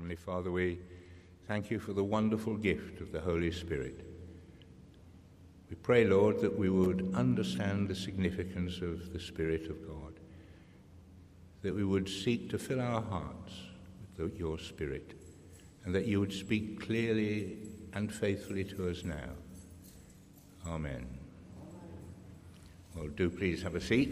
Heavenly Father, we thank you for the wonderful gift of the Holy Spirit. We pray, Lord, that we would understand the significance of the Spirit of God, that we would seek to fill our hearts with your Spirit, and that you would speak clearly and faithfully to us now. Amen. Well, do please have a seat.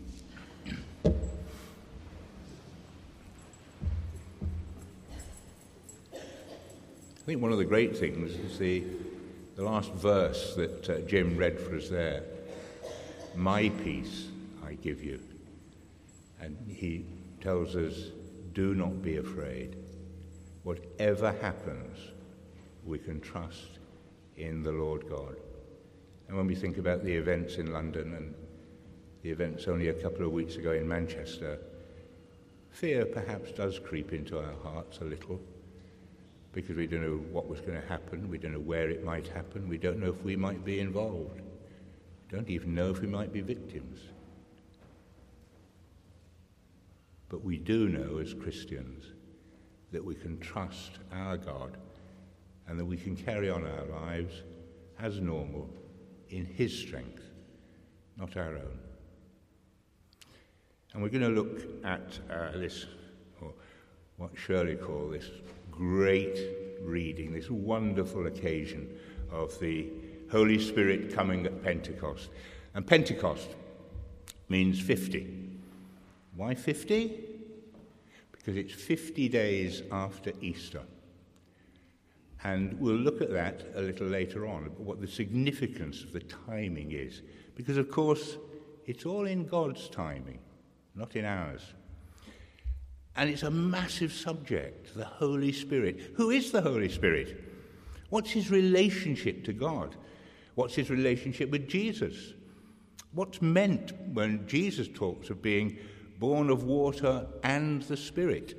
I think one of the great things is the last verse that Jim read for us there. My peace I give you. And he tells us, do not be afraid. Whatever happens, we can trust in the Lord God. And when we think about the events in London and the events only a couple of weeks ago in Manchester, fear perhaps does creep into our hearts a little, because we don't know what was going to happen, we don't know where it might happen, we don't know if we might be involved, we don't even know if we might be victims. But we do know as Christians that we can trust our God and that we can carry on our lives as normal in his strength, not our own. And we're going to look at this, or what Shirley called this great reading, this wonderful occasion of the Holy Spirit coming at Pentecost. And Pentecost means 50. Why 50? Because it's 50 days after Easter. And we'll look at that a little later on, what the significance of the timing is. Because, of course, it's all in God's timing, not in ours. And it's a massive subject, the Holy Spirit. Who is the Holy Spirit? What's his relationship to God? What's his relationship with Jesus? What's meant when Jesus talks of being born of water and the Spirit?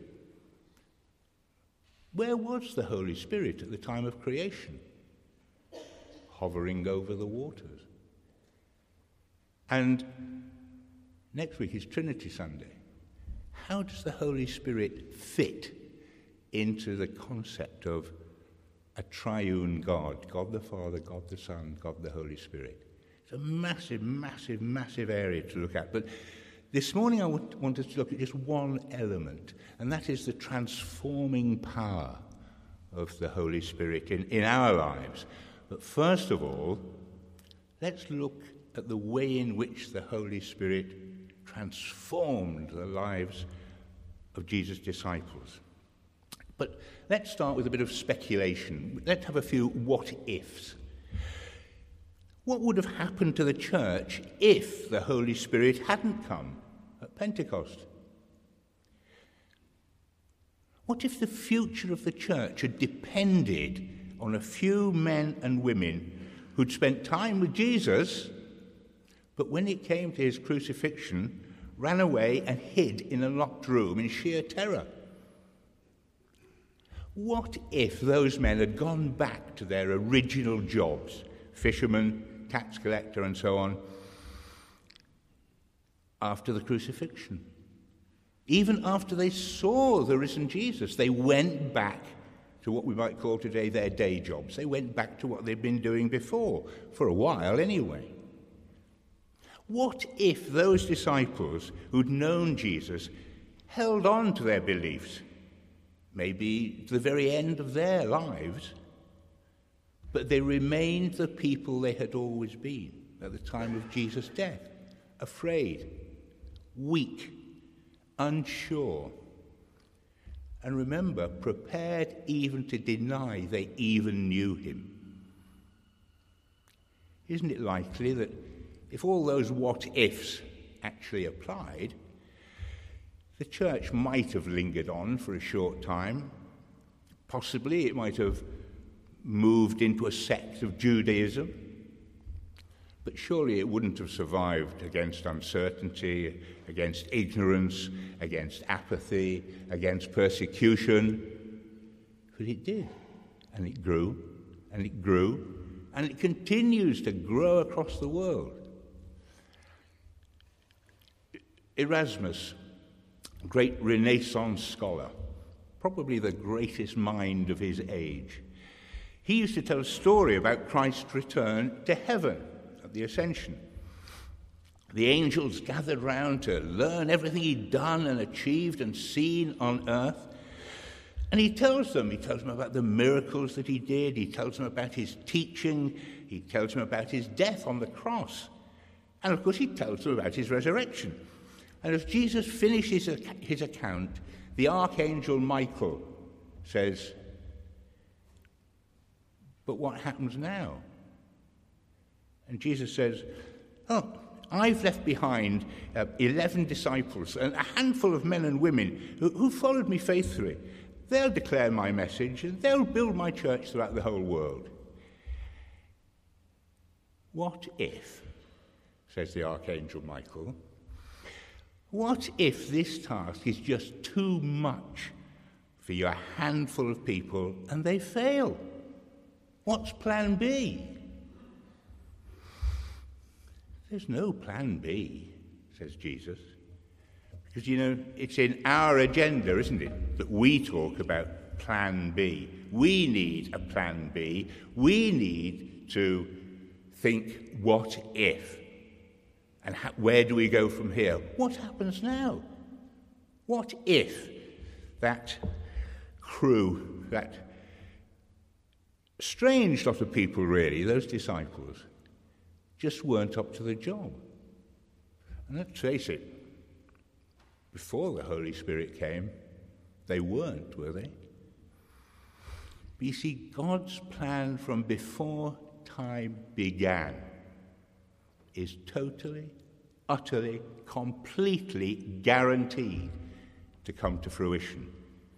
Where was the Holy Spirit at the time of creation? Hovering over the waters. And next week is Trinity Sunday. How does the Holy Spirit fit into the concept of a triune God, God the Father, God the Son, God the Holy Spirit? It's a massive, massive, massive area to look at. But this morning I want us to look at just one element, and that is the transforming power of the Holy Spirit in our lives. But first of all, let's look at the way in which the Holy Spirit transformed the lives of Jesus' disciples. But let's start with a bit of speculation. Let's have a few what-ifs. What would have happened to the church if the Holy Spirit hadn't come at Pentecost? What if the future of the church had depended on a few men and women who'd spent time with Jesus, but when it came to his crucifixion, ran away and hid in a locked room in sheer terror? What if those men had gone back to their original jobs, fishermen, tax collector, and so on, after the crucifixion? Even after they saw the risen Jesus, they went back to what we might call today their day jobs. They went back to what they'd been doing before, for a while anyway. What if those disciples who'd known Jesus held on to their beliefs, maybe to the very end of their lives, but they remained the people they had always been at the time of Jesus' death? Afraid, weak, unsure, and remember, prepared even to deny they even knew him. Isn't it likely that if all those what-ifs actually applied, the church might have lingered on for a short time? Possibly it might have moved into a sect of Judaism, but surely it wouldn't have survived against uncertainty, against ignorance, against apathy, against persecution. But it did, and it grew, and it grew, and it continues to grow across the world. Erasmus, great Renaissance scholar, probably the greatest mind of his age. He used to tell a story about Christ's return to heaven at the Ascension. The angels gathered round to learn everything he'd done and achieved and seen on earth. And he tells them about the miracles that he did. He tells them about his teaching. He tells them about his death on the cross. And of course, he tells them about his resurrection. And as Jesus finishes his account, the archangel Michael says, "But what happens now?" And Jesus says, "Oh, I've left behind 11 disciples, and a handful of men and women who followed me faithfully. They'll declare my message, and they'll build my church throughout the whole world." What if, says the Archangel Michael, what if this task is just too much for your handful of people and they fail? What's plan B? There's no plan B, says Jesus. Because, it's in our agenda, isn't it, that we talk about plan B. We need a plan B. We need to think, what if? And where do we go from here? What happens now? What if that crew, that strange lot of people really, those disciples, just weren't up to the job? And let's face it, before the Holy Spirit came, they weren't, were they? But you see, God's plan from before time began is totally, utterly, completely guaranteed to come to fruition.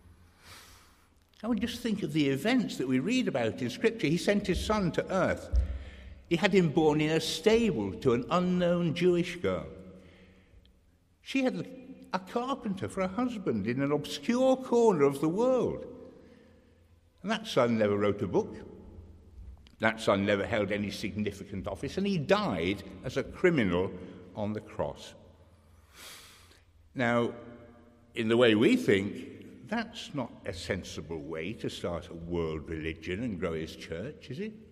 I would just think of the events that we read about in Scripture. He sent his son to earth. He had him born in a stable to an unknown Jewish girl. She had a carpenter for a husband in an obscure corner of the world. And that son never wrote a book. That son never held any significant office, and he died as a criminal on the cross. Now, in the way we think, that's not a sensible way to start a world religion and grow his church, is it?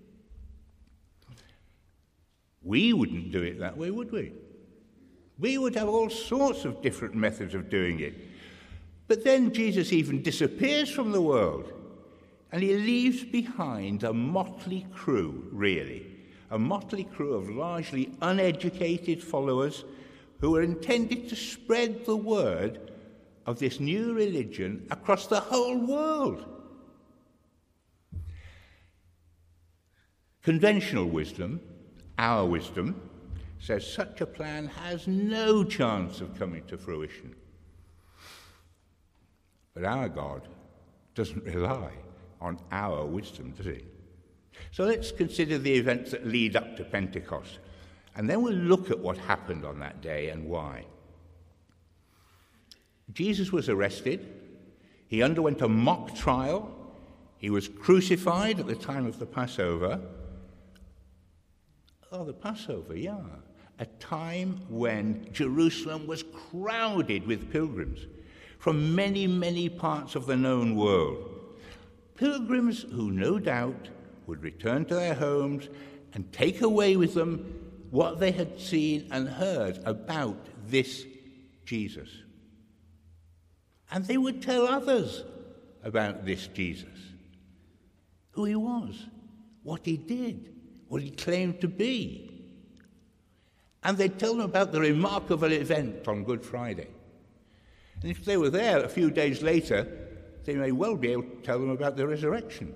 We wouldn't do it that way, would we? We would have all sorts of different methods of doing it. But then Jesus even disappears from the world, and he leaves behind a motley crew, really. A motley crew of largely uneducated followers who are intended to spread the word of this new religion across the whole world. Conventional wisdom, our wisdom, says such a plan has no chance of coming to fruition. But our God doesn't rely on our wisdom, does he? So let's consider the events that lead up to Pentecost, and then we'll look at what happened on that day and why. Jesus was arrested. He underwent a mock trial. He was crucified at the time of the Passover. Oh, the Passover, yeah. A time when Jerusalem was crowded with pilgrims from many, many parts of the known world. Pilgrims who, no doubt, would return to their homes and take away with them what they had seen and heard about this Jesus. And they would tell others about this Jesus, who he was, what he did, what he claimed to be. And they'd tell them about the remarkable event on Good Friday. And if they were there a few days later, they may well be able to tell them about the resurrection.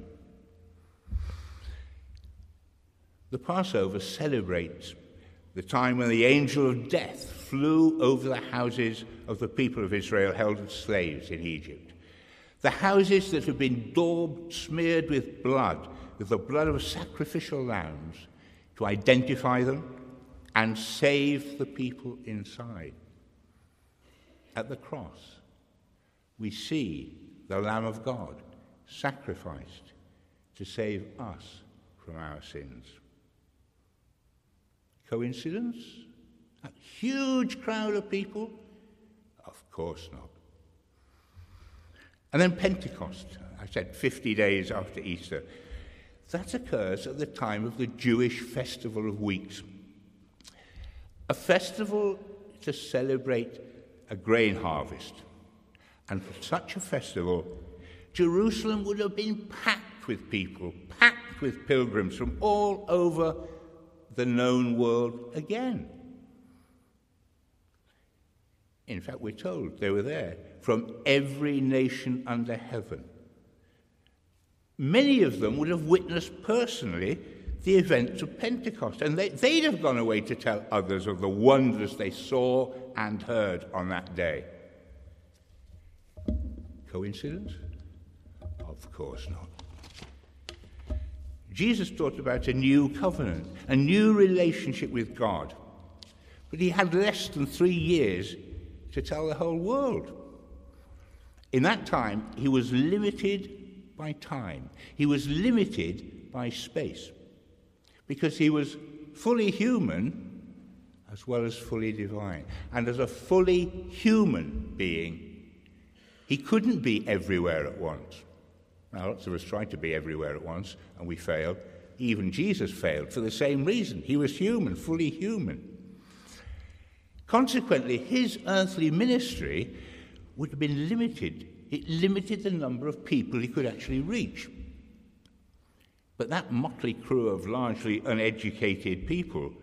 The Passover celebrates the time when the angel of death flew over the houses of the people of Israel held as slaves in Egypt. The houses that had been daubed, smeared with the blood of sacrificial lambs, to identify them and save the people inside. At the cross, we see the Lamb of God sacrificed to save us from our sins. Coincidence? A huge crowd of people? Of course not. And then Pentecost, I said 50 days after Easter. That occurs at the time of the Jewish Festival of Weeks. A festival to celebrate a grain harvest. And for such a festival, Jerusalem would have been packed with people, packed with pilgrims from all over the known world again. In fact, we're told they were there from every nation under heaven. Many of them would have witnessed personally the events of Pentecost, and they'd have gone away to tell others of the wonders they saw and heard on that day. Coincidence? Of course not. Jesus taught about a new covenant, a new relationship with God, but he had less than 3 years to tell the whole world. In that time, he was limited by time. He was limited by space, because he was fully human as well as fully divine. And as a fully human being, he couldn't be everywhere at once. Now, lots of us try to be everywhere at once, and we fail. Even Jesus failed for the same reason. He was human, fully human. Consequently, his earthly ministry would have been limited. It limited the number of people he could actually reach. But that motley crew of largely uneducated people,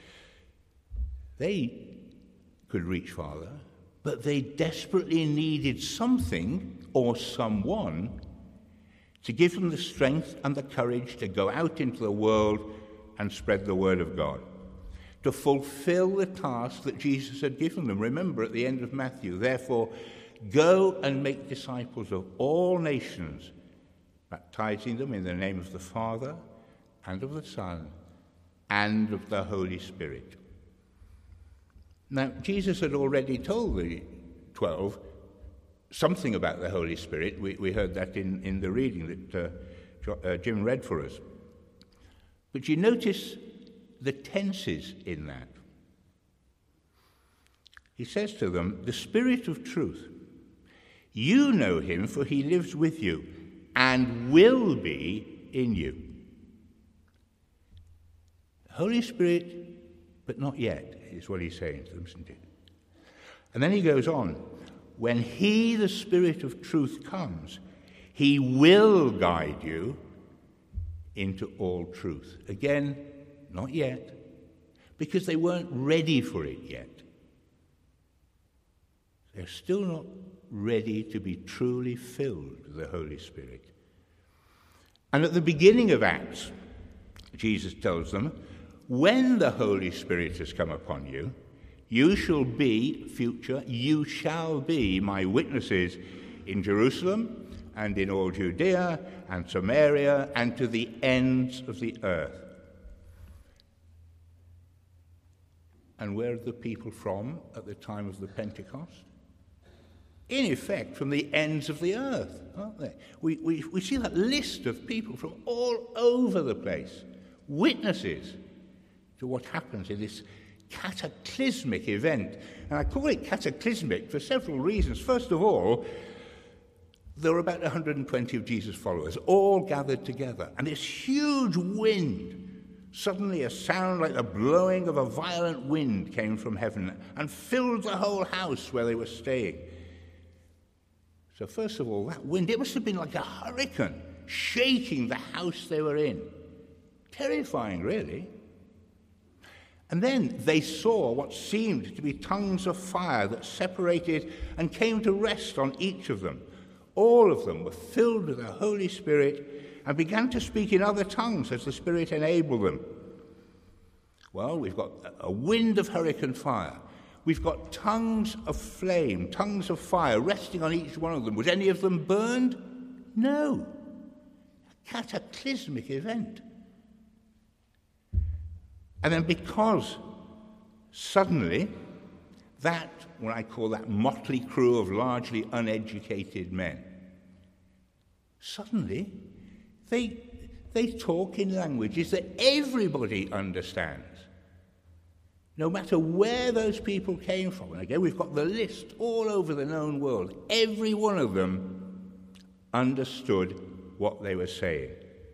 they could reach farther, but they desperately needed something or someone to give them the strength and the courage to go out into the world and spread the word of God, to fulfill the task that Jesus had given them. Remember at the end of Matthew, therefore, go and make disciples of all nations, baptizing them in the name of the Father and of the Son and of the Holy Spirit. Now, Jesus had already told the 12 something about the Holy Spirit. We heard that in the reading that Jim read for us. But you notice the tenses in that. He says to them, the Spirit of truth, you know him, for he lives with you and will be in you. Holy Spirit, but not yet, is what he's saying to them, isn't it? And then he goes on, when he, the Spirit of truth, comes, he will guide you into all truth. Again, not yet, because they weren't ready for it yet. They're still not ready to be truly filled with the Holy Spirit. And at the beginning of Acts, Jesus tells them, when the Holy Spirit has come upon you, you shall be, future, you shall be my witnesses in Jerusalem and in all Judea and Samaria and to the ends of the earth. And where are the people from at the time of the Pentecost? In effect, from the ends of the earth, aren't they? We see that list of people from all over the place, witnesses to what happens in this cataclysmic event. And I call it cataclysmic for several reasons. First of all, there were about 120 of Jesus' followers, all gathered together. And this huge wind, suddenly a sound like the blowing of a violent wind came from heaven and filled the whole house where they were staying. So first of all, that wind, it must have been like a hurricane shaking the house they were in. Terrifying, really. And then they saw what seemed to be tongues of fire that separated and came to rest on each of them. All of them were filled with the Holy Spirit and began to speak in other tongues as the Spirit enabled them. Well, we've got a wind of hurricane fire. We've got tongues of flame, tongues of fire resting on each one of them. Was any of them burned? No. A cataclysmic event. And then because suddenly that, what I call that motley crew of largely uneducated men, suddenly they talk in languages that everybody understands, no matter where those people came from. And again, we've got the list all over the known world. Every one of them understood what they were saying.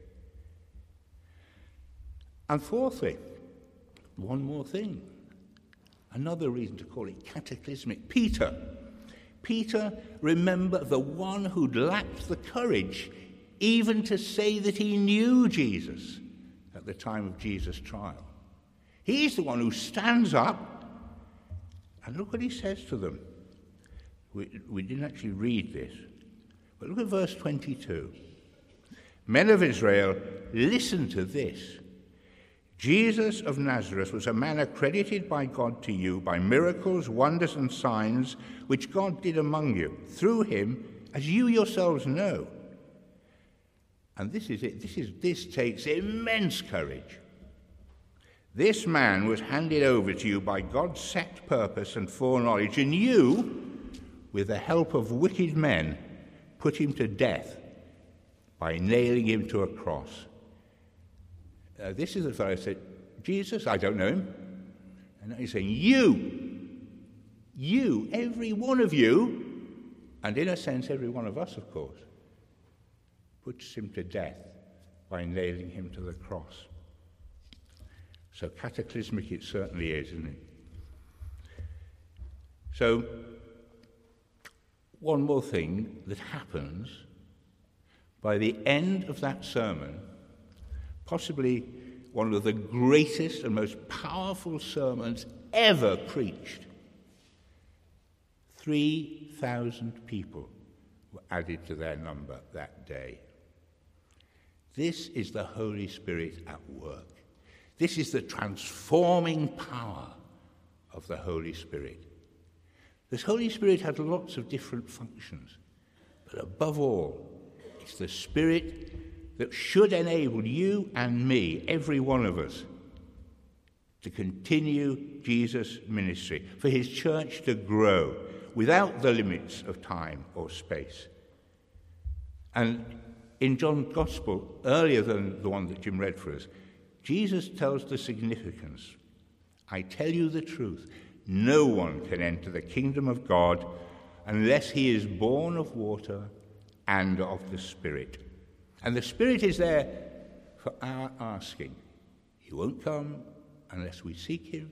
And fourthly, one more thing. Another reason to call it cataclysmic. Peter, remember, the one who'd lacked the courage even to say that he knew Jesus at the time of Jesus' trial. He's the one who stands up, and look what he says to them. We didn't actually read this, but look at verse 22. Men of Israel, listen to this. Jesus of Nazareth was a man accredited by God to you by miracles, wonders, and signs which God did among you, through him, as you yourselves know. And this is it. This takes immense courage. This man was handed over to you by God's set purpose and foreknowledge, and you, with the help of wicked men, put him to death by nailing him to a cross. This is the fellow who said, Jesus, I don't know him. And now he's saying, you, every one of you, and in a sense every one of us, of course, puts him to death by nailing him to the cross. So cataclysmic it certainly is, isn't it? So, one more thing that happens by the end of that sermon, possibly one of the greatest and most powerful sermons ever preached. 3,000 people were added to their number that day. This is the Holy Spirit at work. This is the transforming power of the Holy Spirit. The Holy Spirit has lots of different functions, but above all, it's the Spirit that should enable you and me, every one of us, to continue Jesus' ministry, for his church to grow without the limits of time or space. And in John's Gospel, earlier than the one that Jim read for us, Jesus tells the significance. I tell you the truth, no one can enter the kingdom of God unless he is born of water and of the Spirit. And the Spirit is there for our asking. He won't come unless we seek him.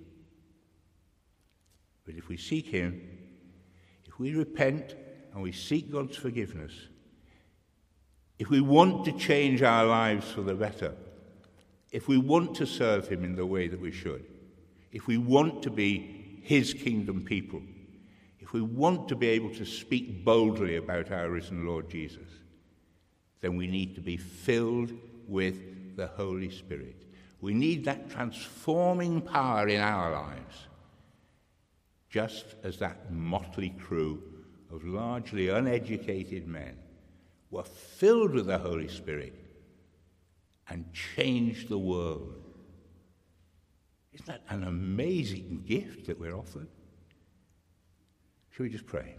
But if we seek him, if we repent and we seek God's forgiveness, if we want to change our lives for the better, if we want to serve him in the way that we should, if we want to be his kingdom people, if we want to be able to speak boldly about our risen Lord Jesus, then we need to be filled with the Holy Spirit. We need that transforming power in our lives, just as that motley crew of largely uneducated men were filled with the Holy Spirit and changed the world. Isn't that an amazing gift that we're offered? Shall we just pray?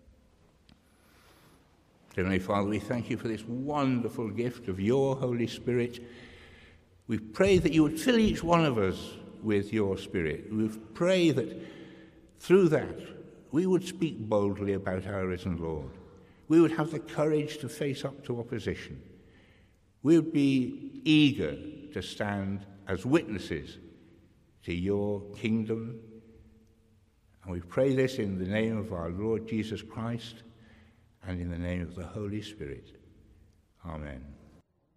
Heavenly Father, we thank you for this wonderful gift of your Holy Spirit. We pray that you would fill each one of us with your Spirit. We pray that through that we would speak boldly about our risen Lord. We would have the courage to face up to opposition. We would be eager to stand as witnesses to your kingdom. And we pray this in the name of our Lord Jesus Christ and in the name of the Holy Spirit. Amen.